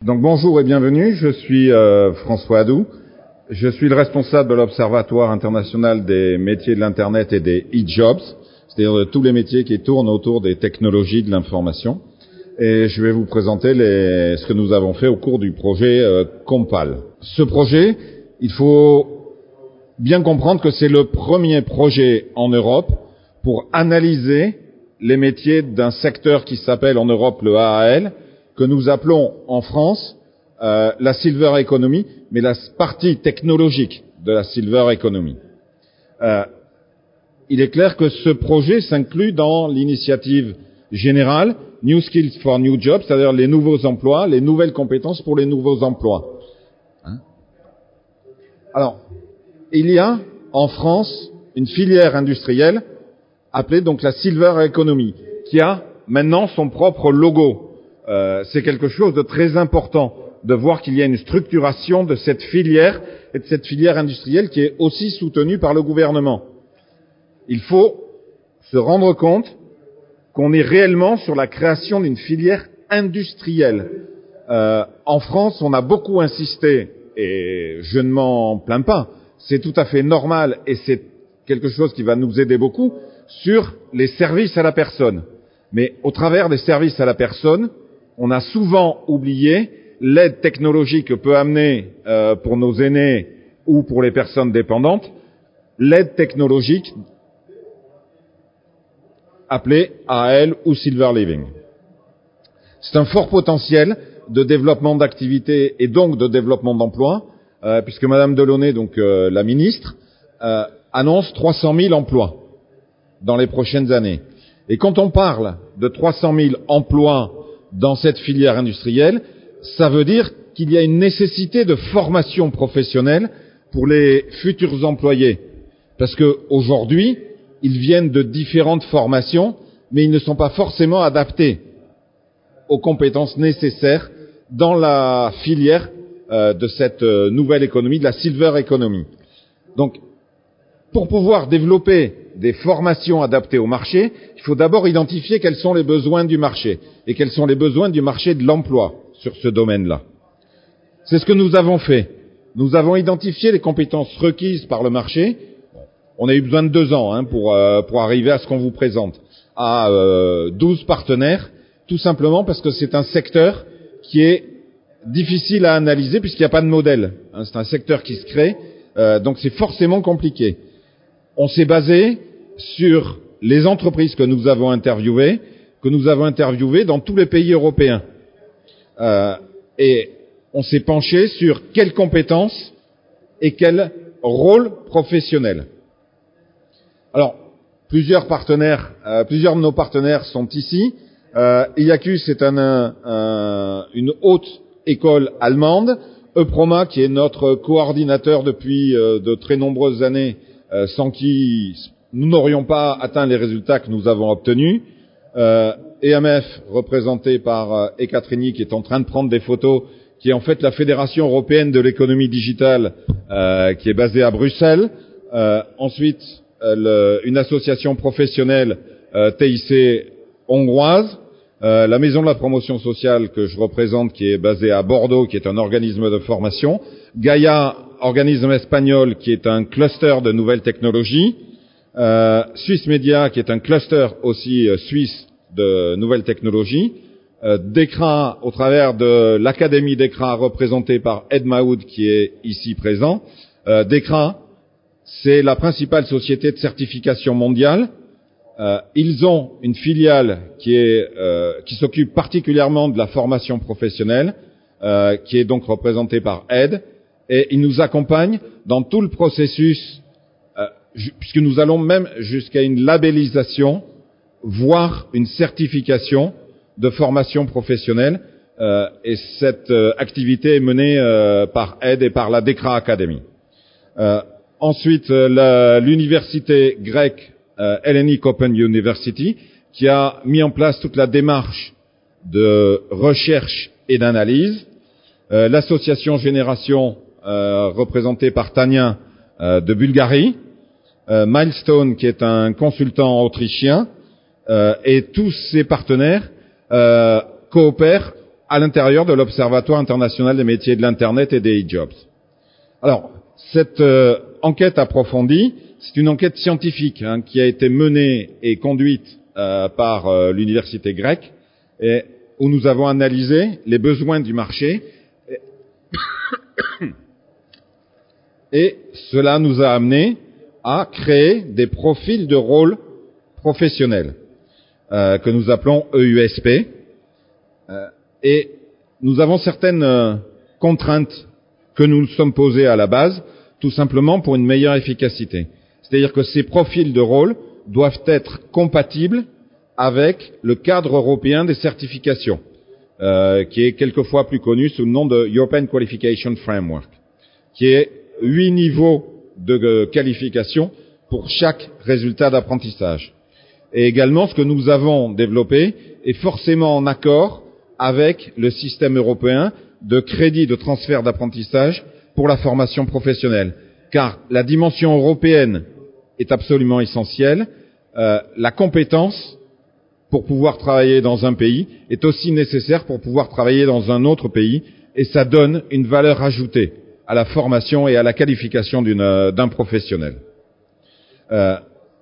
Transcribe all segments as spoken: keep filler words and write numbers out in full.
Donc bonjour et bienvenue, je suis euh, François Adou, je suis le responsable de l'Observatoire international des métiers de l'Internet et des e-jobs, c'est-à-dire de tous les métiers qui tournent autour des technologies de l'information. Et je vais vous présenter les, ce que nous avons fait au cours du projet euh, Compal. Ce projet, il faut bien comprendre que c'est le premier projet en Europe pour analyser les métiers d'un secteur qui s'appelle en Europe le A A L, que nous appelons en France euh, la Silver Economy, mais la partie technologique de la Silver Economy. Euh, il est clair que ce projet s'inclut dans l'initiative générale New Skills for New Jobs, c'est-à-dire les nouveaux emplois, les nouvelles compétences pour les nouveaux emplois. Hein? Alors, il y a en France une filière industrielle appelée donc la Silver Economy, qui a maintenant son propre logo. Euh, c'est quelque chose de très important de voir qu'il y a une structuration de cette filière et de cette filière industrielle qui est aussi soutenue par le gouvernement. Il faut se rendre compte qu'on est réellement sur la création d'une filière industrielle. Euh, en France, on a beaucoup insisté, et je ne m'en plains pas, c'est tout à fait normal et c'est quelque chose qui va nous aider beaucoup, sur les services à la personne. Mais au travers des services à la personne, on a souvent oublié l'aide technologique que peut amener euh, pour nos aînés ou pour les personnes dépendantes, l'aide technologique appelée A A L ou Silver Living. C'est un fort potentiel de développement d'activité et donc de développement d'emplois, euh, puisque Madame Delaunay, donc euh, la ministre, euh, annonce trois cent mille emplois dans les prochaines années. Et quand on parle de trois cent mille emplois dans cette filière industrielle, ça veut dire qu'il y a une nécessité de formation professionnelle pour les futurs employés. Parce que aujourd'hui, ils viennent de différentes formations, mais ils ne sont pas forcément adaptés aux compétences nécessaires dans la filière euh, de cette euh, nouvelle économie, de la Silver Economy. Donc, pour pouvoir développer des formations adaptées au marché, il faut d'abord identifier quels sont les besoins du marché et quels sont les besoins du marché de l'emploi sur ce domaine-là. C'est ce que nous avons fait. Nous avons identifié les compétences requises par le marché. On a eu besoin de deux ans hein, pour, euh, pour arriver à ce qu'on vous présente, à euh, douze partenaires, tout simplement parce que c'est un secteur qui est difficile à analyser puisqu'il n'y a pas de modèle. Hein, c'est un secteur qui se crée, euh, donc c'est forcément compliqué. On s'est basé sur les entreprises que nous avons interviewées, que nous avons interviewées dans tous les pays européens. Euh, et on s'est penché sur quelles compétences et quel rôle professionnel. Alors, plusieurs partenaires, euh, plusieurs de nos partenaires sont ici. Euh, I A Q, c'est un, un, une haute école allemande. Euproma, qui est notre coordinateur depuis euh, de très nombreuses années, euh, sans qui nous n'aurions pas atteint les résultats que nous avons obtenus. Euh, E M F, représenté par euh, Ekatrini, qui est en train de prendre des photos, qui est en fait la Fédération européenne de l'économie digitale, euh, qui est basée à Bruxelles. Euh, ensuite, euh, le, une association professionnelle euh, T I C hongroise. Euh, la Maison de la promotion sociale que je représente, qui est basée à Bordeaux, qui est un organisme de formation. Gaia, organisme espagnol, qui est un cluster de nouvelles technologies. Euh, Swiss Media, qui est un cluster aussi euh, suisse de nouvelles technologies. Euh, DECRA, au travers de l'Académie DECRA, représentée par Ed Maoud, qui est ici présent. Euh, DECRA, c'est la principale société de certification mondiale. Euh, ils ont une filiale qui est euh, qui s'occupe particulièrement de la formation professionnelle, euh, qui est donc représentée par Ed, et ils nous accompagnent dans tout le processus, euh, puisque nous allons même jusqu'à une labellisation, voire une certification de formation professionnelle, euh, et cette euh, activité est menée euh, par Ed et par la DECRA Academy. Euh, ensuite, euh, la, l'université grecque Euh, Hellenic Open University, qui a mis en place toute la démarche de recherche et d'analyse. Euh, l'association Génération, euh, représentée par Tania euh, de Bulgarie. Euh, Milestone, qui est un consultant autrichien. Euh, et tous ces partenaires euh, coopèrent à l'intérieur de l'Observatoire international des métiers de l'Internet et des e-jobs. Alors, cette euh, enquête approfondie, c'est une enquête scientifique hein, qui a été menée et conduite euh, par euh, l'université grecque, et où nous avons analysé les besoins du marché. Et, et cela nous a amené à créer des profils de rôle professionnels euh, que nous appelons E U S P. Euh, et nous avons certaines euh, contraintes que nous nous sommes posées à la base, tout simplement pour une meilleure efficacité. C'est-à-dire que ces profils de rôle doivent être compatibles avec le cadre européen des certifications, euh, qui est quelquefois plus connu sous le nom de European Qualification Framework, qui est huit niveaux de euh, qualification pour chaque résultat d'apprentissage. Et également, ce que nous avons développé est forcément en accord avec le système européen de crédit de transfert d'apprentissage pour la formation professionnelle, car la dimension européenne est absolument essentielle. Euh, la compétence pour pouvoir travailler dans un pays est aussi nécessaire pour pouvoir travailler dans un autre pays, et ça donne une valeur ajoutée à la formation et à la qualification d'une, d'un professionnel. Euh,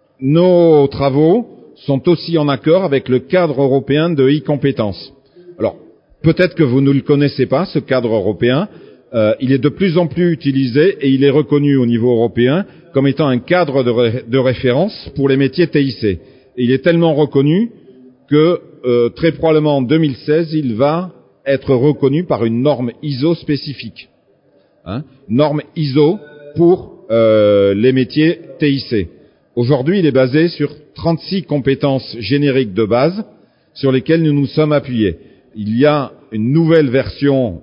nos travaux sont aussi en accord avec le cadre européen de e-compétences. Alors, peut-être que vous ne le connaissez pas, ce cadre européen. Euh, il est de plus en plus utilisé et il est reconnu au niveau européen comme étant un cadre de, ré- de référence pour les métiers T I C. Et il est tellement reconnu que euh, très probablement en deux mille seize, il va être reconnu par une norme I S O spécifique. Hein, norme I S O pour euh, les métiers T I C. Aujourd'hui, il est basé sur trente-six compétences génériques de base sur lesquelles nous nous sommes appuyés. Il y a une nouvelle version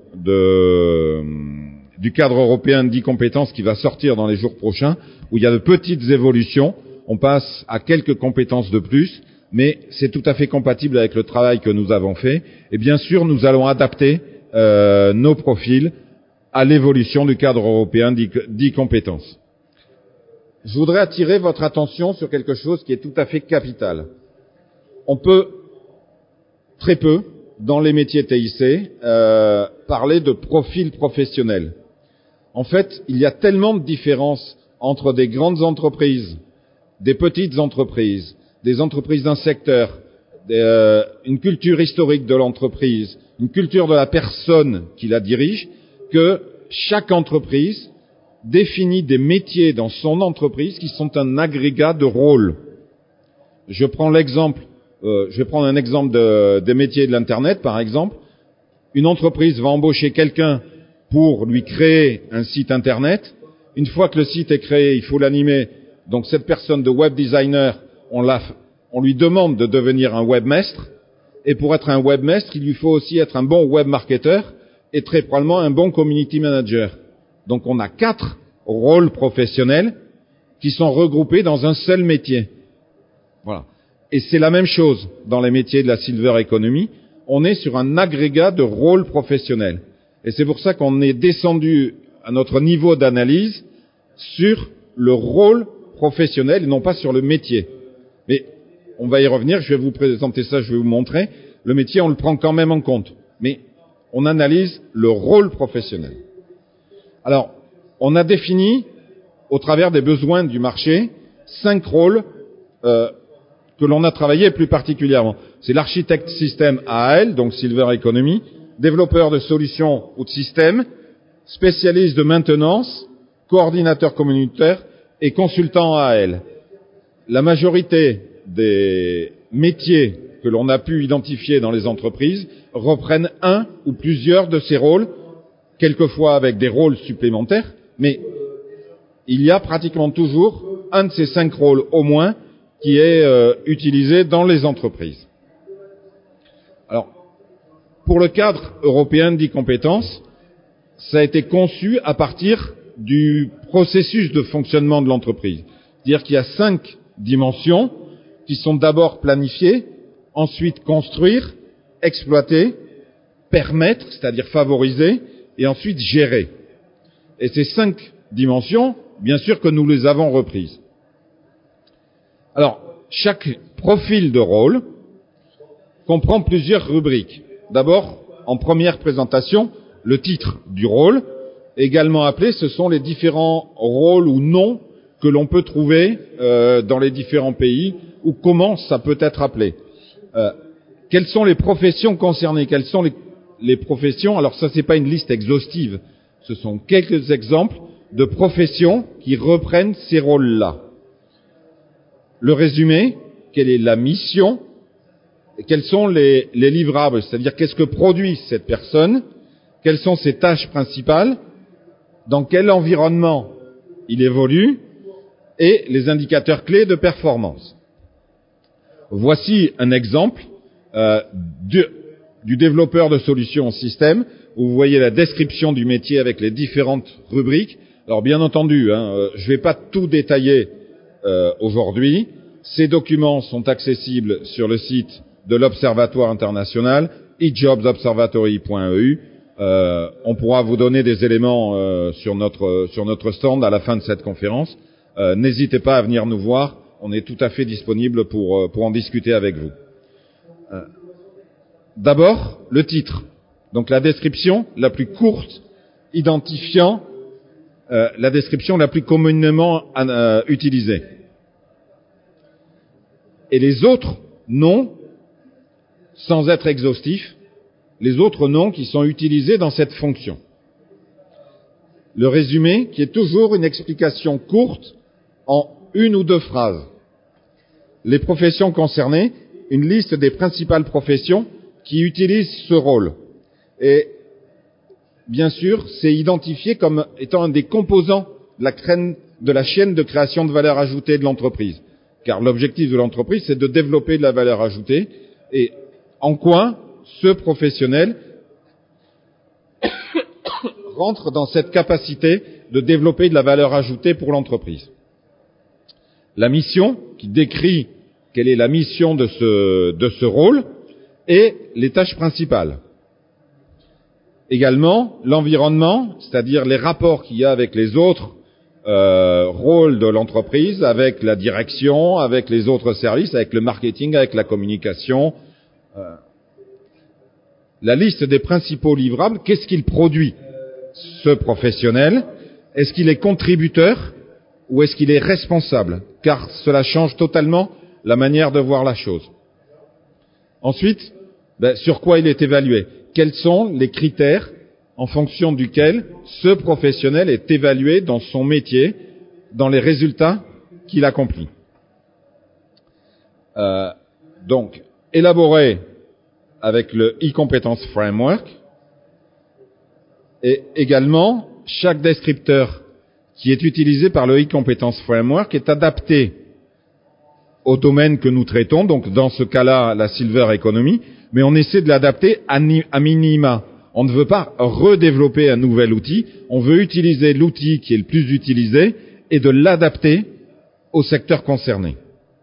de, du cadre européen de dix compétences qui va sortir dans les jours prochains, où il y a de petites évolutions. On passe à quelques compétences de plus, mais c'est tout à fait compatible avec le travail que nous avons fait. Et bien sûr, nous allons adapter euh, nos profils à l'évolution du cadre européen dix compétences. Je voudrais attirer votre attention sur quelque chose qui est tout à fait capital. On peut très peu, dans les métiers T I C, euh, parler de profil professionnel. En fait, il y a tellement de différences entre des grandes entreprises, des petites entreprises, des entreprises d'un secteur, des, euh, une culture historique de l'entreprise, une culture de la personne qui la dirige, que chaque entreprise définit des métiers dans son entreprise qui sont un agrégat de rôles. Je prends l'exemple, euh, je vais prendre un exemple de, des métiers de l'Internet, par exemple. Une entreprise va embaucher quelqu'un pour lui créer un site Internet. Une fois que le site est créé, il faut l'animer. Donc cette personne de web designer, on, l'a, on lui demande de devenir un webmaître. Et pour être un webmaître, il lui faut aussi être un bon webmarketeur et très probablement un bon community manager. Donc on a quatre rôles professionnels qui sont regroupés dans un seul métier. Voilà. Et c'est la même chose dans les métiers de la silver economy. On est sur un agrégat de rôles professionnels. Et c'est pour ça qu'on est descendu à notre niveau d'analyse sur le rôle professionnel et non pas sur le métier. Mais on va y revenir, je vais vous présenter ça, je vais vous montrer. Le métier, on le prend quand même en compte. Mais on analyse le rôle professionnel. Alors, on a défini, au travers des besoins du marché, cinq rôles euh, que l'on a travaillé plus particulièrement. C'est l'architecte système A A L, donc Silver Economy, développeur de solutions ou de systèmes, spécialiste de maintenance, coordinateur communautaire et consultant A A L. La majorité des métiers que l'on a pu identifier dans les entreprises reprennent un ou plusieurs de ces rôles, quelquefois avec des rôles supplémentaires, mais il y a pratiquement toujours un de ces cinq rôles au moins qui est euh, utilisé dans les entreprises. Alors, pour le cadre européen de dix compétences, ça a été conçu à partir du processus de fonctionnement de l'entreprise. C'est-à-dire qu'il y a cinq dimensions qui sont d'abord planifiées, ensuite construire, exploiter, permettre, c'est-à-dire favoriser, et ensuite gérer. Et ces cinq dimensions, bien sûr que nous les avons reprises. Alors, chaque profil de rôle comprend plusieurs rubriques. D'abord, en première présentation le titre du rôle, également appelé, ce sont les différents rôles ou noms que l'on peut trouver euh, dans les différents pays, ou comment ça peut être appelé. Euh, quelles sont les professions concernées? Quelles sont les, les professions? Alors ça, c'est pas une liste exhaustive, ce sont quelques exemples de professions qui reprennent ces rôles-là. Le résumé, quelle est la mission, et quels sont les, les livrables, c'est-à-dire qu'est-ce que produit cette personne, quelles sont ses tâches principales, dans quel environnement il évolue, et les indicateurs clés de performance. Voici un exemple euh, du, du développeur de solutions au système, où vous voyez la description du métier avec les différentes rubriques. Alors bien entendu, hein, euh, je ne vais pas tout détailler euh, aujourd'hui. Ces documents sont accessibles sur le site de l'Observatoire international, e jobs observatory point e u. Euh, on pourra vous donner des éléments euh, sur notre sur notre stand à la fin de cette conférence. Euh, n'hésitez pas à venir nous voir, on est tout à fait disponible pour, euh, pour en discuter avec vous. Euh, d'abord, le titre. Donc la description la plus courte, identifiant euh, la description la plus communément euh, utilisée. Et les autres noms, sans être exhaustifs, les autres noms qui sont utilisés dans cette fonction. Le résumé, qui est toujours une explication courte en une ou deux phrases. Les professions concernées, une liste des principales professions qui utilisent ce rôle. Et bien sûr, c'est identifié comme étant un des composants de la, crème, de la chaîne de création de valeur ajoutée de l'entreprise. Car l'objectif de l'entreprise, c'est de développer de la valeur ajoutée. Et en quoi ce professionnel rentre dans cette capacité de développer de la valeur ajoutée pour l'entreprise. La mission, qui décrit quelle est la mission de ce, de ce rôle, et les tâches principales. Également, l'environnement, c'est-à-dire les rapports qu'il y a avec les autres euh, rôles de l'entreprise, avec la direction, avec les autres services, avec le marketing, avec la communication. Euh, la liste des principaux livrables, qu'est-ce qu'il produit, ce professionnel? Est-ce qu'il est contributeur ou est-ce qu'il est responsable? Car cela change totalement la manière de voir la chose. Ensuite, ben, sur quoi il est évalué? Quels sont les critères en fonction duquel ce professionnel est évalué dans son métier, dans les résultats qu'il accomplit? Euh, donc, élaboré avec le e-competence framework, et également, chaque descripteur qui est utilisé par le e-competence framework est adapté au domaine que nous traitons, donc dans ce cas-là, la silver economy, mais on essaie de l'adapter à, à minima. On ne veut pas redévelopper un nouvel outil, on veut utiliser l'outil qui est le plus utilisé et de l'adapter au secteur concerné.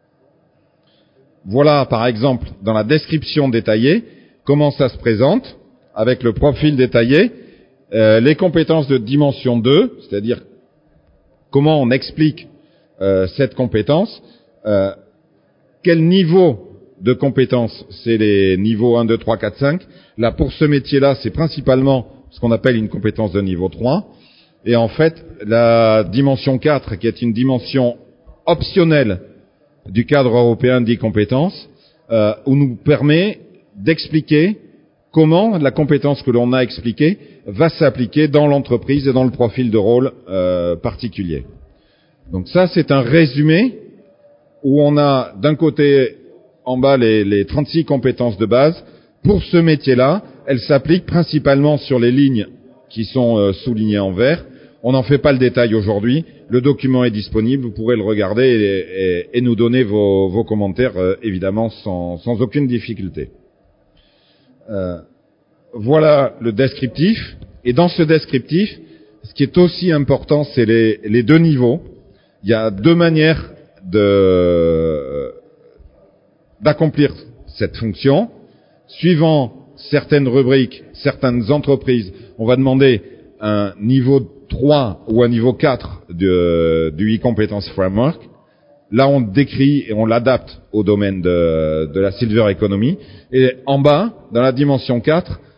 Voilà, par exemple, dans la description détaillée, comment ça se présente, avec le profil détaillé, euh, les compétences de dimension deux, c'est-à-dire comment on explique euh, cette compétence, euh, quel niveau de compétences, c'est les niveaux un, deux, trois, quatre, cinq. Là, pour ce métier-là, c'est principalement ce qu'on appelle une compétence de niveau trois. Et en fait, la dimension quatre, qui est une dimension optionnelle du cadre européen des compétences, euh, où nous permet d'expliquer comment la compétence que l'on a expliquée va s'appliquer dans l'entreprise et dans le profil de rôle euh, particulier. Donc ça, c'est un résumé où on a d'un côté en bas les, les trente-six compétences de base. Pour ce métier-là, elles s'appliquent principalement sur les lignes qui sont euh, soulignées en vert. On n'en fait pas le détail aujourd'hui. Le document est disponible, vous pourrez le regarder et, et, et nous donner vos, vos commentaires, euh, évidemment, sans, sans aucune difficulté. Euh, voilà le descriptif. Et dans ce descriptif, ce qui est aussi important, c'est les, les deux niveaux. Il y a deux manières de, d'accomplir cette fonction. Suivant certaines rubriques, certaines entreprises, on va demander un niveau trois ou un niveau quatre de, du e-competence framework. Là, on décrit et on l'adapte au domaine de, de la silver economy. Et en bas, dans la dimension quatre,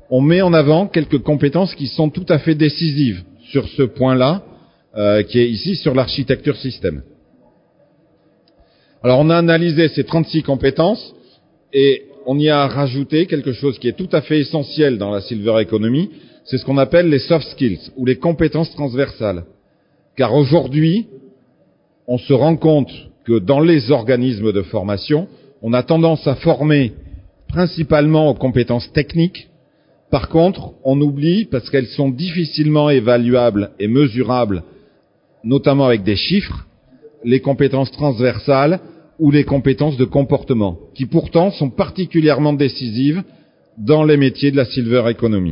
on met en avant quelques compétences qui sont tout à fait décisives sur ce point-là, euh, qui est ici sur l'architecture système. Alors on a analysé ces trente-six compétences et on y a rajouté quelque chose qui est tout à fait essentiel dans la Silver Economy, c'est ce qu'on appelle les soft skills ou les compétences transversales. Car aujourd'hui, on se rend compte que dans les organismes de formation, on a tendance à former principalement aux compétences techniques. Par contre, on oublie, parce qu'elles sont difficilement évaluables et mesurables, notamment avec des chiffres, les compétences transversales ou les compétences de comportement, qui pourtant sont particulièrement décisives dans les métiers de la Silver Economy.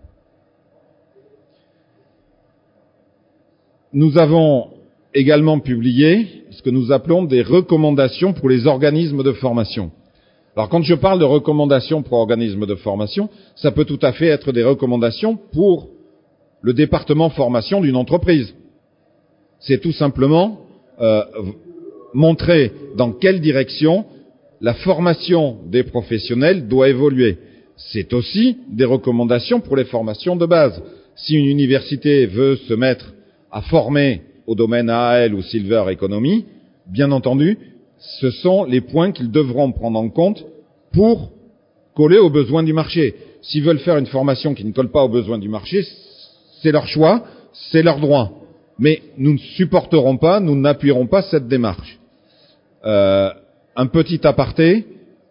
Nous avons également publié ce que nous appelons des recommandations pour les organismes de formation. Alors quand je parle de recommandations pour organismes de formation, ça peut tout à fait être des recommandations pour le département formation d'une entreprise. C'est tout simplement euh, montrer dans quelle direction la formation des professionnels doit évoluer. C'est aussi des recommandations pour les formations de base. Si une université veut se mettre à former au domaine A A L ou Silver Economy, bien entendu, ce sont les points qu'ils devront prendre en compte pour coller aux besoins du marché. S'ils veulent faire une formation qui ne colle pas aux besoins du marché, c'est leur choix, c'est leur droit. Mais nous ne supporterons pas, nous n'appuierons pas cette démarche. Euh, un petit aparté,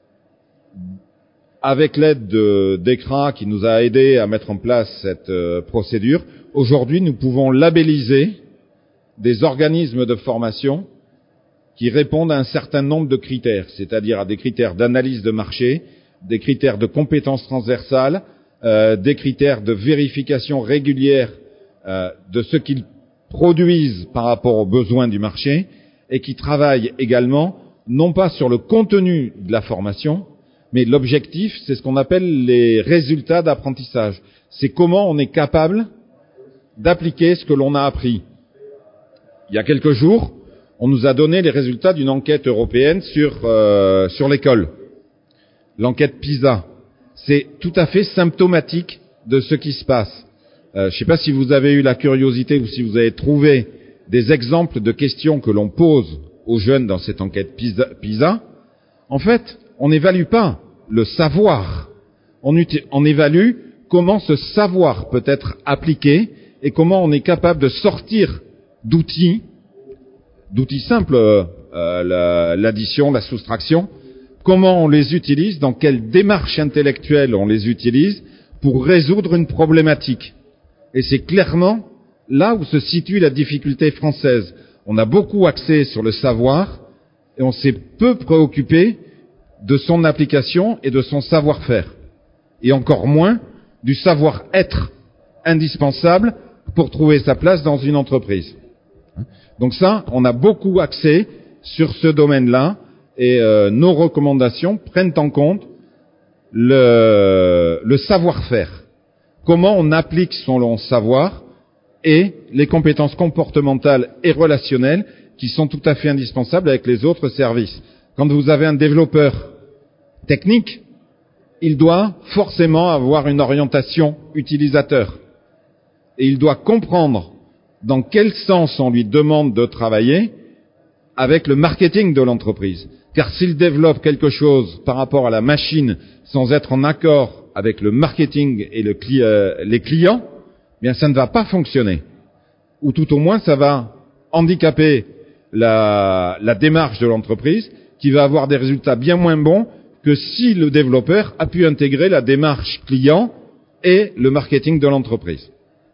avec l'aide de d'E C R A qui nous a aidé à mettre en place cette euh, procédure, aujourd'hui nous pouvons labelliser des organismes de formation qui répondent à un certain nombre de critères, c'est-à-dire à des critères d'analyse de marché, des critères de compétences transversales, euh, des critères de vérification régulière euh, de ce qu'ils produisent par rapport aux besoins du marché, et qui travaillent également non pas sur le contenu de la formation, mais l'objectif, c'est ce qu'on appelle les résultats d'apprentissage. C'est comment on est capable d'appliquer ce que l'on a appris. Il y a quelques jours, on nous a donné les résultats d'une enquête européenne sur, euh, sur l'école, l'enquête PISA. C'est tout à fait symptomatique de ce qui se passe. Euh, je ne sais pas si vous avez eu la curiosité ou si vous avez trouvé des exemples de questions que l'on pose aux jeunes dans cette enquête PISA. PISA. En fait, on n'évalue pas le savoir. On, on évalue comment ce savoir peut être appliqué et comment on est capable de sortir d'outils, d'outils simples, euh, l'addition, la soustraction, comment on les utilise, dans quelle démarche intellectuelle on les utilise pour résoudre une problématique. Et c'est clairement là où se situe la difficulté française. On a beaucoup axé sur le savoir et on s'est peu préoccupé de son application et de son savoir-faire. Et encore moins du savoir-être indispensable pour trouver sa place dans une entreprise. Donc ça, on a beaucoup axé sur ce domaine-là et euh, nos recommandations prennent en compte le, le savoir-faire. Comment on applique son savoir et les compétences comportementales et relationnelles qui sont tout à fait indispensables avec les autres services. Quand vous avez un développeur technique, il doit forcément avoir une orientation utilisateur. Et il doit comprendre dans quel sens on lui demande de travailler avec le marketing de l'entreprise. Car s'il développe quelque chose par rapport à la machine sans être en accord avec le marketing et le cli- euh, les clients, eh bien ça ne va pas fonctionner. Ou tout au moins ça va handicaper la, la démarche de l'entreprise qui va avoir des résultats bien moins bons que si le développeur a pu intégrer la démarche client et le marketing de l'entreprise.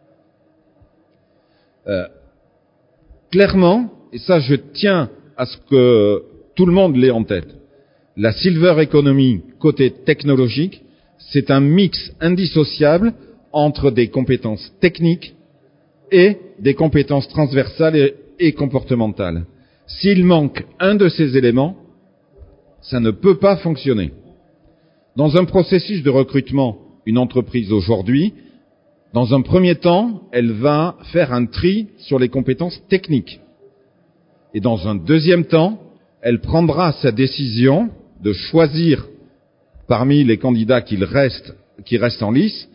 Euh, clairement, et ça je tiens à ce que tout le monde l'ait en tête, la Silver Economy côté technologique, c'est un mix indissociable entre des compétences techniques et des compétences transversales et, et comportementales. S'il manque un de ces éléments, ça ne peut pas fonctionner. Dans un processus de recrutement, une entreprise aujourd'hui, dans un premier temps, elle va faire un tri sur les compétences techniques. Et dans un deuxième temps, elle prendra sa décision de choisir parmi les candidats qui restent, qui restent en lice,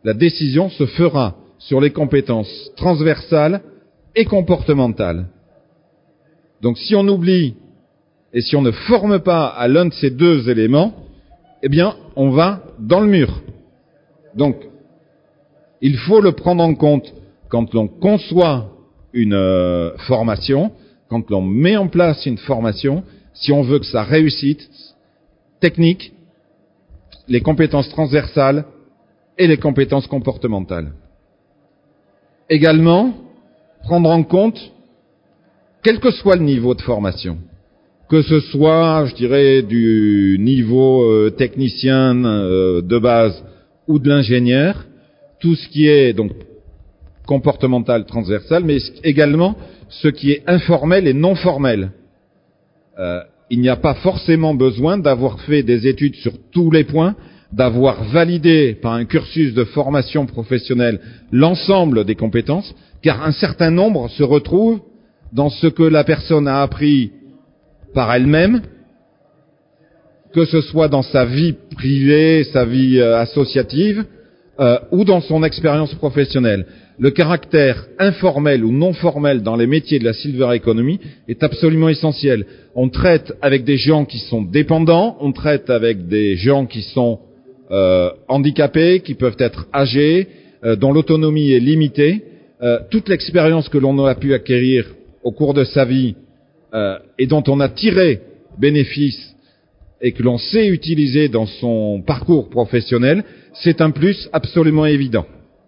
la décision se fera sur les compétences transversales et comportementales. Donc si on oublie et si on ne forme pas à l'un de ces deux éléments, eh bien, on va dans le mur. Donc, il faut le prendre en compte quand l'on conçoit une euh, formation, quand l'on met en place une formation, si on veut que ça réussisse, technique, les compétences transversales et les compétences comportementales. Également, prendre en compte, quel que soit le niveau de formation, que ce soit, je dirais, du niveau euh, technicien euh, de base ou de l'ingénieur, tout ce qui est donc comportemental, transversal, mais également ce qui est informel et non formel. Euh, il n'y a pas forcément besoin d'avoir fait des études sur tous les points, d'avoir validé par un cursus de formation professionnelle l'ensemble des compétences, car un certain nombre se retrouvent dans ce que la personne a appris par elle-même, que ce soit dans sa vie privée, sa vie euh, associative, euh, ou dans son expérience professionnelle. Le caractère informel ou non formel dans les métiers de la silver economy est absolument essentiel. On traite avec des gens qui sont dépendants, on traite avec des gens qui sont euh, handicapés, qui peuvent être âgés, euh, dont l'autonomie est limitée. Euh, toute l'expérience que l'on a pu acquérir au cours de sa vie euh, et dont on a tiré bénéfice et que l'on sait utiliser dans son parcours professionnel, c'est un plus absolument évident.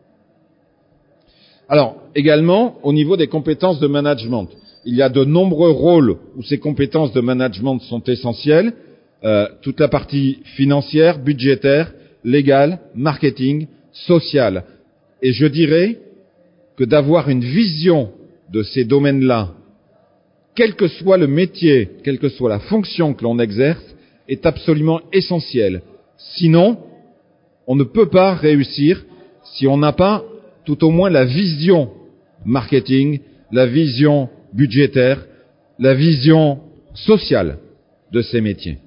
Alors, également, au niveau des compétences de management, il y a de nombreux rôles où ces compétences de management sont essentielles. Euh, toute la partie financière, budgétaire, légale, marketing, sociale. Et je dirais que d'avoir une vision de ces domaines-là, quel que soit le métier, quelle que soit la fonction que l'on exerce, est absolument essentiel. Sinon, on ne peut pas réussir si on n'a pas tout au moins la vision marketing, la vision budgétaire, la vision sociale de ces métiers.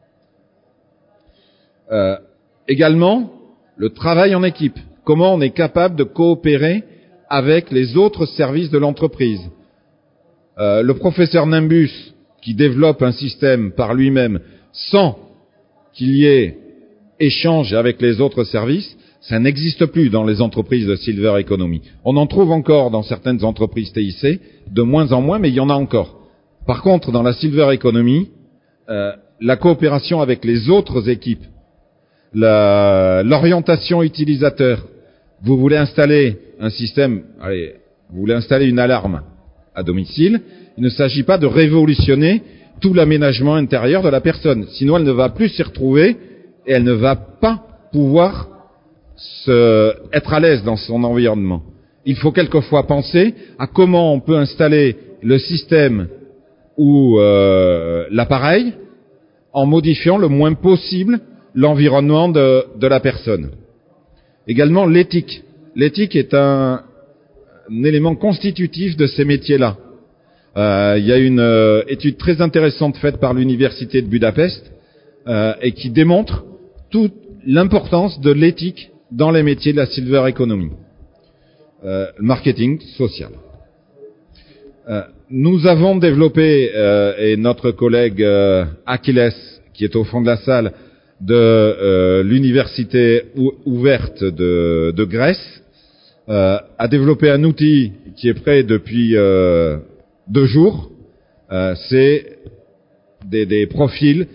Euh, également, le travail en équipe. Comment on est capable de coopérer avec les autres services de l'entreprise. Euh, le professeur Nimbus, qui développe un système par lui-même sans qu'il y ait échange avec les autres services, ça n'existe plus dans les entreprises de silver economy. On en trouve encore dans certaines entreprises T I C, de moins en moins, mais il y en a encore. Par contre, dans la silver economy, euh, la coopération avec les autres équipes, la, l'orientation utilisateur, vous voulez installer un système, allez, vous voulez installer une alarme à domicile, il ne s'agit pas de révolutionner tout l'aménagement intérieur de la personne. Sinon, elle ne va plus s'y retrouver et elle ne va pas pouvoir se, être à l'aise dans son environnement. Il faut quelquefois penser à comment on peut installer le système ou euh, l'appareil en modifiant le moins possible l'environnement de, de la personne. Également, l'éthique. L'éthique est un, un élément constitutif de ces métiers-là. Euh, il y a une euh, étude très intéressante faite par l'université de Budapest euh, et qui démontre toute l'importance de l'éthique dans les métiers de la silver economy. Euh, marketing social. Euh, nous avons développé, euh, et notre collègue euh, Achilles, qui est au fond de la salle, de euh, l'université ou- ouverte de, de Grèce, euh, a développé un outil qui est prêt depuis euh, deux jours. Euh, c'est des, des profils,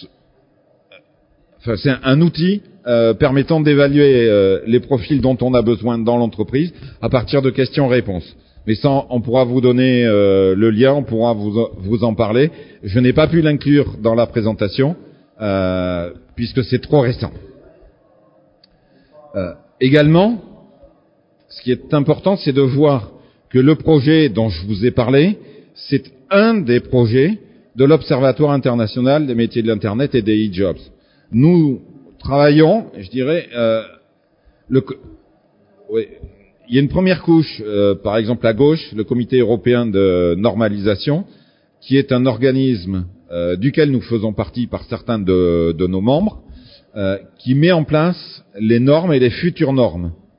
enfin c'est un, un outil euh, permettant d'évaluer euh, les profils dont on a besoin dans l'entreprise à partir de questions-réponses. Mais ça, on pourra vous donner euh, le lien, on pourra vous, vous en parler. Je n'ai pas pu l'inclure dans la présentation euh, puisque c'est trop récent. Euh, également, ce qui est important, c'est de voir que le projet dont je vous ai parlé, c'est un des projets de l'Observatoire international des métiers de l'Internet et des e-jobs. Nous travaillons, je dirais, euh, le, oui, il y a une première couche, euh, par exemple à gauche, le Comité européen de normalisation, qui est un organisme euh, duquel nous faisons partie par certains de, de nos membres, euh, qui met en place les normes et les futures normes.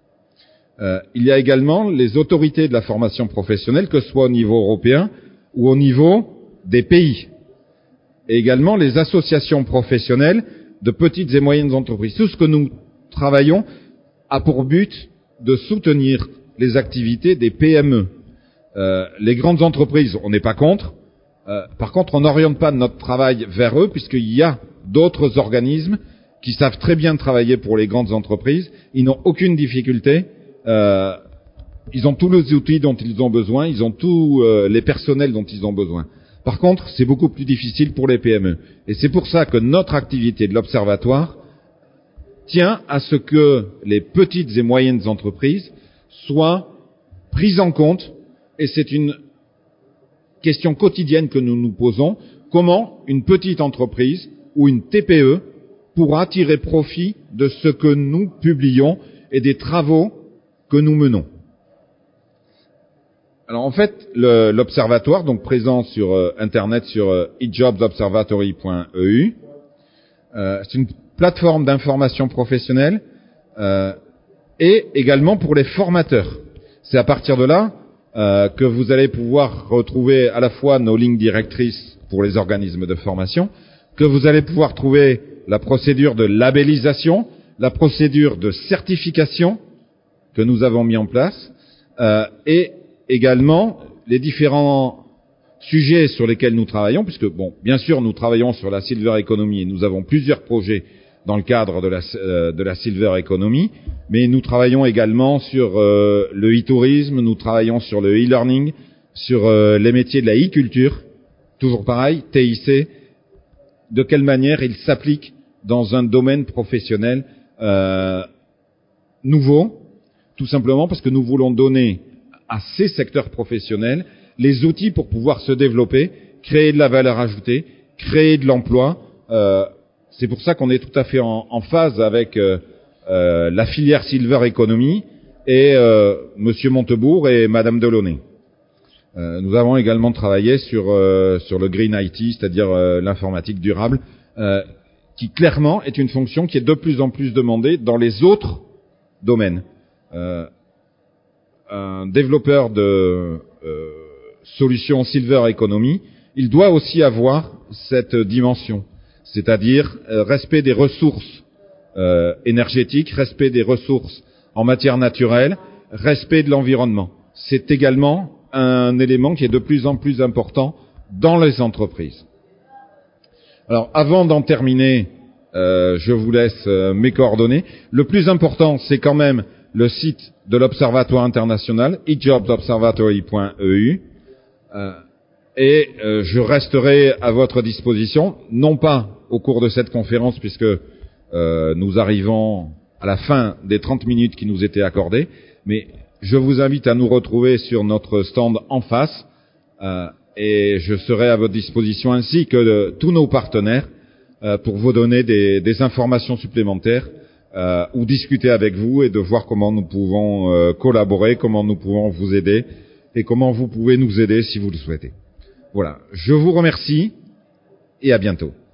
Euh, il y a également les autorités de la formation professionnelle, que ce soit au niveau européen ou au niveau des pays. Et également les associations professionnelles de petites et moyennes entreprises. Tout ce que nous travaillons a pour but de soutenir les activités des P M E. Euh, les grandes entreprises, on n'est pas contre. Euh, par contre, on n'oriente pas notre travail vers eux, puisqu'il y a d'autres organismes qui savent très bien travailler pour les grandes entreprises. Ils n'ont aucune difficulté. Euh, ils ont tous les outils dont ils ont besoin. Ils ont tous euh, les personnels dont ils ont besoin. Par contre, c'est beaucoup plus difficile pour les P M E. Et c'est pour ça que notre activité de l'Observatoire tient à ce que les petites et moyennes entreprises soient prises en compte. Et c'est une question quotidienne que nous nous posons. Comment une petite entreprise ou une T P E pourra tirer profit de ce que nous publions et des travaux que nous menons? Alors en fait, le, l'observatoire, donc présent sur euh, Internet sur euh, e jobs observatory point e u, euh, c'est une plateforme d'information professionnelle euh, et également pour les formateurs. C'est à partir de là euh, que vous allez pouvoir retrouver à la fois nos lignes directrices pour les organismes de formation, que vous allez pouvoir trouver la procédure de labellisation, la procédure de certification que nous avons mis en place, euh, et également les différents sujets sur lesquels nous travaillons, puisque, bon, bien sûr, nous travaillons sur la Silver Economy et nous avons plusieurs projets dans le cadre de la, euh, de la Silver Economy, mais nous travaillons également sur euh, le e-tourisme, nous travaillons sur le e-learning, sur euh, les métiers de la e-culture, toujours pareil, T I C, de quelle manière il s'applique dans un domaine professionnel euh, nouveau, tout simplement parce que nous voulons donner à ces secteurs professionnels les outils pour pouvoir se développer, créer de la valeur ajoutée, créer de l'emploi. Euh, c'est pour ça qu'on est tout à fait en, en phase avec euh, euh, la filière Silver Economy et euh, Monsieur Montebourg et Madame Delaunay. Euh, nous avons également travaillé sur euh, sur le Green I T, c'est-à-dire euh, l'informatique durable, euh, qui clairement est une fonction qui est de plus en plus demandée dans les autres domaines. Euh, un développeur de euh, solutions Silver Economy, il doit aussi avoir cette dimension, c'est-à-dire euh, respect des ressources euh, énergétiques, respect des ressources en matière naturelle, respect de l'environnement. C'est également un élément qui est de plus en plus important dans les entreprises. Alors, avant d'en terminer, euh, je vous laisse euh, mes coordonnées. Le plus important, c'est quand même le site de l'Observatoire international, e jobs observatory point e u, euh, et euh, je resterai à votre disposition, non pas au cours de cette conférence, puisque euh, nous arrivons à la fin des trente minutes qui nous étaient accordées, mais je vous invite à nous retrouver sur notre stand en face, euh, et je serai à votre disposition ainsi que de, tous nos partenaires euh, pour vous donner des, des informations supplémentaires euh, ou discuter avec vous et de voir comment nous pouvons euh, collaborer, comment nous pouvons vous aider et comment vous pouvez nous aider si vous le souhaitez. Voilà, je vous remercie et à bientôt.